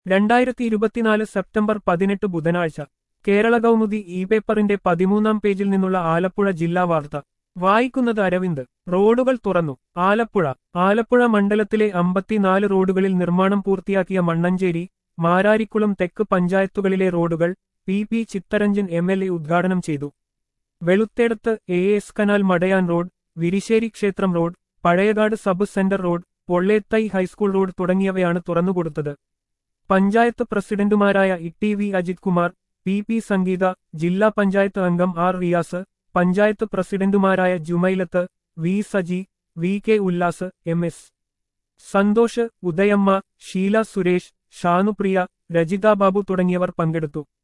2024 September 18 ബുധനാഴ്ച Kerala Kaumudi E പേപ്പറിന്റെ 13-ാം പേജിൽ നിന്നുള്ള ആലപ്പുഴ ജില്ലാ വാർത്ത വായിക്കുന്നത് അരവിന്ദ്. റോഡുകൾ തുറന്നു. ആലപ്പുഴ മണ്ഡലത്തിലെ 54 റോഡുകളിൽ നിർമ്മാണം പൂർത്തിയാക്കിയ മണ്ണഞ്ചേരി, മാരാരിക്കുളം തെക്ക് പഞ്ചായത്തുകളിലെ റോഡുകൾ പി ചിത്തരഞ്ജൻ MLA ഉദ്ഘാടനം ചെയ്തു. വെളുത്തേടത്ത് AS കനാൽ മടയാൻ റോഡ്, വിരിശ്ശേരി ക്ഷേത്രം road, Pazhayakad sub centre road, Pollethai high school road തുടങ്ങിയവയാണ് തുറന്നുകൊടുത്തത്. പഞ്ചായത്ത് പ്രസിഡന്റുമാരായ ഇ.ടി.വി. അജിത് കുമാർ, പി സംഗീത, ജില്ലാ പഞ്ചായത്ത് അംഗം ആർ റിയാസ്, പഞ്ചായത്ത് പ്രസിഡന്റുമാരായ Jumailath, V Saji, V K. Ullas, MS Santhosh, Udayamma, Sheela Suresh, Shanupriya, Rajitha Babu തുടങ്ങിയവർ പങ്കെടുത്തു.